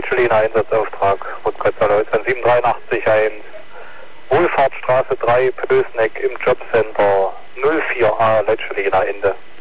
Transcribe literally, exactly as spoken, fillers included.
Lecheliner Einsatzauftrag, Rotgotzer Leutnant sieben drei acht eins, Wohlfahrtsstraße drei, Pösneck im Jobcenter null vier A Lecheliner Ende.